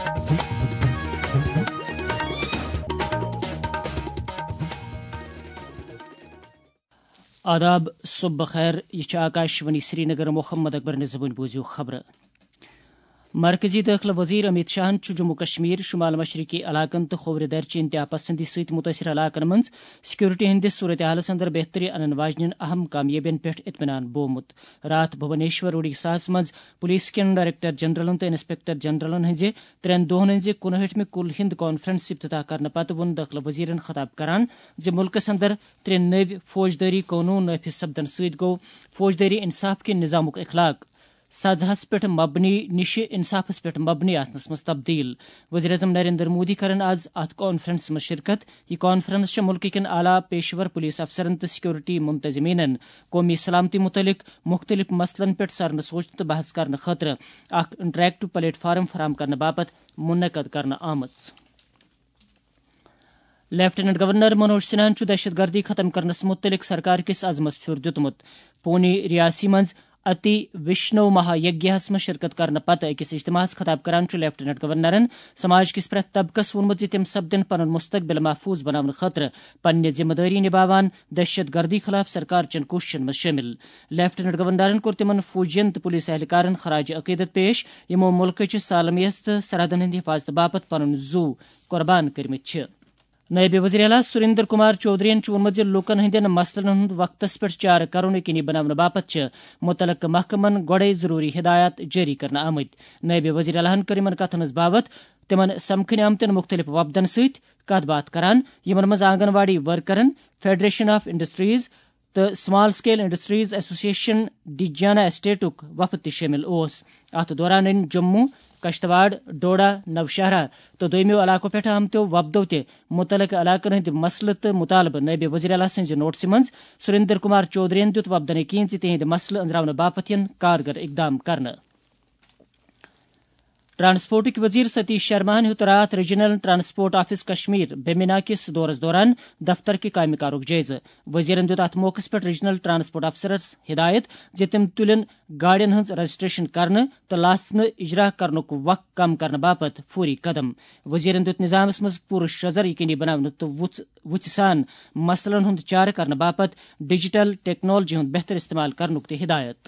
آداب، صبح بخیر، یہ آکاشوانی سری نگر محمد اکبر نظم بوزیو خبر۔ مرکزی داخلہ وزیر امت شاہ جموں کشمیر، شمال مشرقی علاقن تو کھوور درچہ انتہا پسندی ست متاثر علاقن من سیکورٹی ہندس صورت حالس اندر بہتری انن واجن اہم کامیابین پہ اطمینان بومت۔ رات بھونیشور اڈیشاہس مز پولیس کین ڈائریکٹر جنرلن تو انسپیکٹر جنرلن ہز 3 دہن ہز 59ویں کل ہند کانفرنس افتتاح کرنے پتہ ون داخلہ وزیرن خطاب کران ملکس اندر 3 نو فوجداری قانون نافذ سپدن ست گو فوجداری انصاف کے نظامک اخلاق سزہس پہ مبنی نش انصافس پہ مبنی آسنس مز تبدیل۔ وزیر اعظم نریندر مودی کرن آز ات کانفرنس مز شرکت۔ یہ کانفرنس ملک کن اعلی پیشور پولیس افسرن تو سیکورٹی منتظمین قومی سلامتی متعلق مختلف مسلن پہ سرن سوچ تو بحث کرنے خاطر اخ انٹریکٹو پلیٹ فارم فراہم کرنے باپت منعقد کرنے آمت۔ لیفٹیننٹ گورنر منوج سنہاہن دہشت گردی ختم کرنس متعلق سرکار کس عزمس پھر دتمت۔ پونی ریاسی مز اتی وشنو مہا یجیہس مز شرکت کرنے پتہ اکس اجتماع خطاب کران لیفٹیننٹ گورنرن سماج کس پریت طبقس وونمت تم سپدن پن مستقبل محفوظ بنانے خاطر پنہ ذمہ داری نبھاوان دہشت گردی خلاف سرکار چن کوششن مز شامل۔ لیفٹیننٹ گورنرن کور تمن فوجین تو پولیس اہلکارن خراج عقیدت پیش یمو ملکچ سالمیت تو سرحدن ہند حفاظت باپت پن زو قربان کرمت۔ نائب وزیر اعلیٰ سریندر کمار چودھری وونمت لوکن ہندین مسلن ہند وقتس پہ چارہ کرن یقینی بنانے باپت متعلقہ محکمن گوڑے ضروری ہدایات جاری کرنے آمت۔ نائب وزیر اعلیٰ کر ان کتن ہز بابت تمن سمکھن آمتن مختلف وفدن ست کت بات کران یمن مز آنگن واڑی ورکرن، فیڈریشن آف انڈسٹریز تو سمال سکیل انڈسٹریز ایسوسیشن ڈی جانا اسٹیٹک وفد تہ شامل اوس۔ ات دوران ان جموں، کشتواڑ، ڈوڈا، نوشہرہ تو دویمیو علاقوں پہ آمتو وفدو تہ متعلقہ علاقن ہند مسلہ تو مطالبہ نائب وزیر اعلیٰ سنز نوٹس مز سریندر کمار چودھری دت وفدن یقین تہند مسلہ انزراؤن باپت کارگر اقدام کرنے۔ ٹرانسپورٹک وزیر ستیش شرما ہیوت رات regional transport office Kashmir Bemina کس دورس دوران دفتر کے کامہ کارک جائزہ۔ وزیرن دت ات موقع پہ ریجنل ٹرانسپورٹ افسرس ہدایت تم تلن گاڑین ہز رجسٹریشن کرنے تو لاسنہ اجرا کرنک وقت کم کرنے باپت فوری قدم۔ وزیرن دت نظامس مز پور شزر یقینی بنانے تو وچ سان مسلن ہند چارہ کرنے باپت ڈیجیٹل ٹیکنالوجی ہند بہتر استعمال کرنک تہ ہدایت۔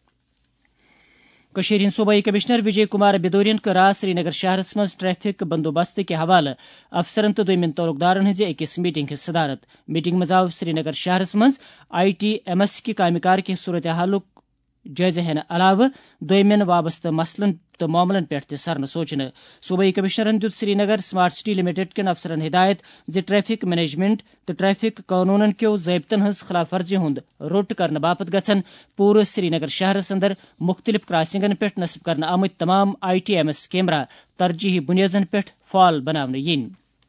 کشیر صوبائی کمشنر وجے کمار بدورین کر سری نگر شہرس مز ٹریفک بندوبست کے حوالہ افسرن تو دویمن تعلقدارن ہز اکس میٹنگ ہز صدارت۔ میٹنگ مز آو سری نگر شہرس مز ITMS کی کامہ کار کے صورت حالک جائزہ ہینہ علاوہ دویمن وابستہ مسلن تو معاملن پہ تہ سرن سوچنے۔ صوبائی کمشنرن دت Srinagar smart city limited کن افسرن ہدایت ٹریفک مینجمنٹ تو ٹریفک قانونن کیو ضابطن ہز خلاف ورزی ہند روٹ کرنے باپت گھن پور سری نگر شہرس اندر مختلف کراسنگن پہ نصب کرنے آمت تمام ITMS کیمرہ ترجیحی بنیادن پہ فعال بنانے ین۔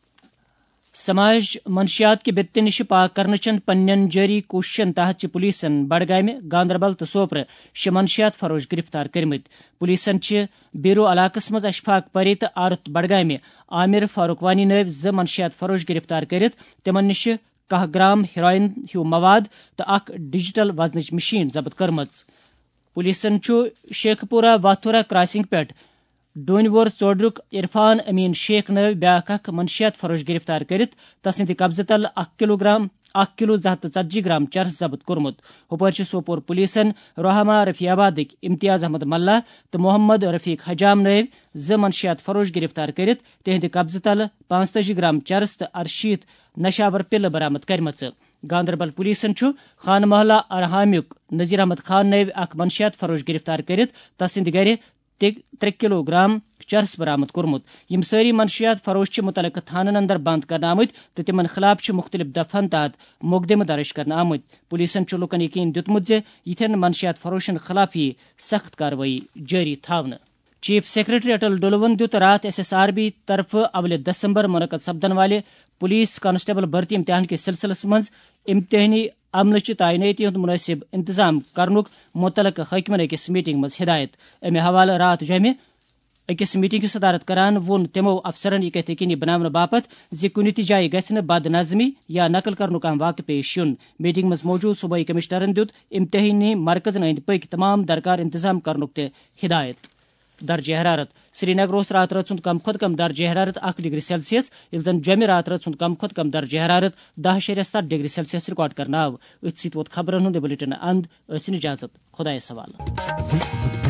سماج منشیات کے بتہ نش پاک کرنے چن پنن جاری کوششن تحت پولیسن بڈگامہ، گاندربل تو سوپر 6 منشیات فروش گرفتار کرمت۔ پولیسن بیرو علاقس مز اشفاق پری تو آرت بڈگامہ عامر فاروق وانی نو 2 منشیات فروش گرفتار کرت تمن نش 10 گرام ہیروئن ہیو مواد تو اخ ڈیجیٹل وزنچ مشین ضبط کرمت۔ پولیسن شیخ پورہ واتھورہ کراسنگ پہ ڈونہ وور ژوڈرک عرفان امین شیخ نو بیاکھ اخ منشیات فروش گرفتار کرت تسند قبضہ تل 1 کلو 240 گرام چرس ضبط کورمت۔ ہپر سوپور پولیسن رحمہ رفیع آبادک امتیاز احمد ملا تو محمد رفیق حجام نو 2 منشیات فروش گرفتار کرت تہند قبضہ تل 85 گرام چرس تو 68 نشاور پلہ برآمد کرمچ۔ گاندربل پولیسن خان محلہ ارحامیک نذیر احمد خان نو اخ منشیات فروش گرفتار کرت تسند گھر 3 کلو گرام چرس برآمد کورمت۔ یم ساری منشیات فروش متعلقہ تھانن اندر بند کرنے آمت تو تمن خلاف مختلف دفعن تحت مقدمہ درج کرنے آمت۔ پولیسن لوکن یقین دتمت یتھن منشیات فروشن خلاف سخت کاروائی جاری تھاونہ۔ چیف سیکرٹری اٹل ڈولون دت رات SSRB طرف اول دسمبر منعقد سپدن والے پولیس کانسٹیبل بھرتی امتحان کے سلسلس مز امتحانی عملہ تعیناتی ہند مناسب انتظام کرنک متعلقہ حکمن اکس میٹنگ مز ہدایت۔ امہ حوالہ رات جمع اکس میٹنگ صدارت کران وون تمو افسرن یہ کت یقینی بنانے باپت کن تہ جائیں گھنہ بد نظمی یا نقل کرنک واقع پیش یون۔ میٹنگ مز موجود صوبائی کمشنرن دت امتحانی مرکزن اند پک تمام درکار انتظام کرنک تہ ہدایت۔ درجہ حرارت سری نگر رات رات کم کھت کم درجہ حرارت 1 ڈگری سیلسیس یل زن جمہ رات رات کم کھت کم درجہ حرارت 10.7 ڈگری سیلسیس ریکارڈ کرنا آو. ات سیت ووت خبرن ہند بلٹن اند. ٲسِن اجازت خدایس حوالہ.